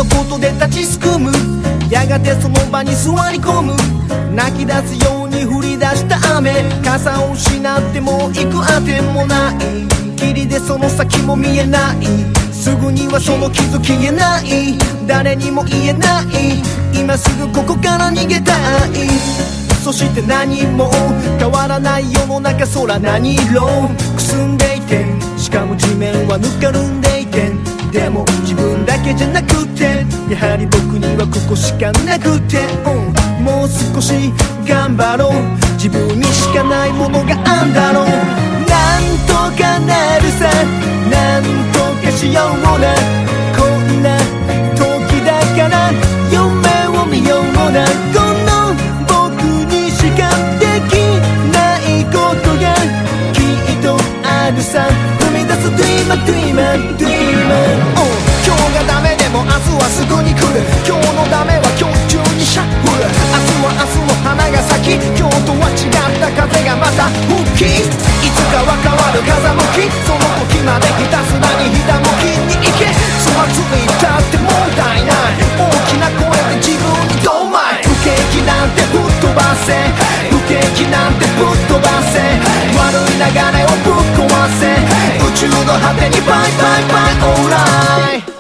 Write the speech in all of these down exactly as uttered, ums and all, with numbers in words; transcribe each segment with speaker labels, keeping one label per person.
Speaker 1: のことで立ちすくむ。やがてその場に座り込む。泣き出すように降り出した雨、傘を失っても行くあてもない。霧でその先も見えない。すぐにはその傷消えない。誰にも言えない。今すぐここから逃げたい。そして何も変わらない世の中、空何色くすんでいて、しかも地面はぬかるんでいて、でも自分だけじゃなくて、やはり僕にはここしかなくて、うん、もう少し頑張ろう。自分にしかないものがあんだろう。なんとかなるさ、なんとかしような、こんな時だから夢を見ような。この僕にしかできないことがきっとあるさ。踏み出す Dreamer Dreamer Dreamer、oh、今日がダメでも明日はすぐに来る。今日のダメは今日中にシャッフル。明日は明日の花が咲き、今日とは違った風がまた吹き、いつかは変わる風向き。その時までひたすらにひたむきに行け。つまずいたって問題ない。大きな声で自分にどうまい。不景気なんて吹っ飛ばせ、不景気なんて吹っ飛ばせ。悪い流れをぶっ壊せ。宇宙の果てにバイバイバイオーライ。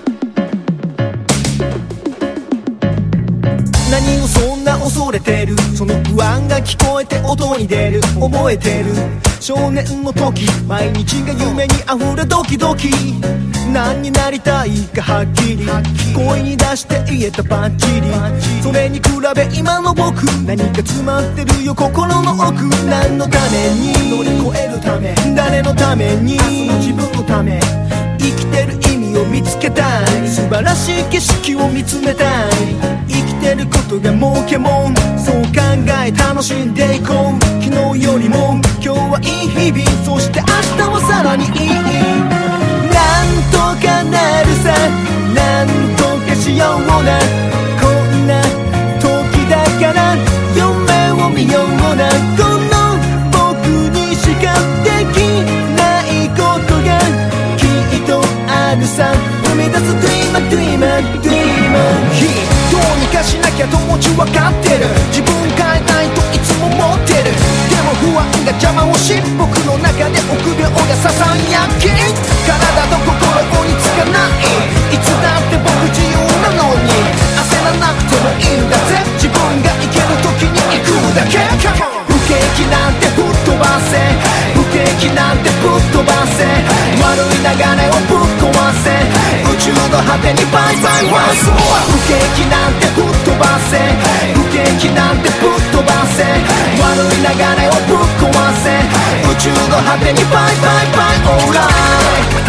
Speaker 1: 何をそんな恐れてる。その不安が聞こえて音に出る。覚えてる少年の時、毎日が夢にあふれドキドキ。何になりたいかはっきり声に出して言えたバッチリ。それに比べ今の僕、何か詰まってるよ心の奥。何のために乗り越えるため、誰のために、自分のため。生きてる意味を見つけたい。素晴らしい景色を見つめたい。生きてることが儲けもん、そう考え楽しんでいこう。昨日よりも今日はいい日々、そして明日はさらにいい。なんとかなるさ、なんとかしような、こんな時だから夢を見ような。この僕にしかできないことがきっとあるさ。生み出す Dreamer Dreamer Dreamer。どうにかしなきゃと気持ちわかってる。自分変えないといつも持ってる。でも不安が邪魔をし、僕の中で臆病がささやき。体と心追いつかない。いつだって僕自由なのに、焦らなくてもいいんだぜ。自分が生きる時に行くだけ。不景気なんて吹っ飛ばせ、不景気なんて吹っ飛ばせ。悪い流れをぶっ壊せ。宇宙の果てにバイバイワンスモア。不景気なんて吹っ飛ばせ、不景気なんて吹っ飛ばせ。悪い流れをぶっ壊せ。宇宙の果てにバイバイバイオーライ。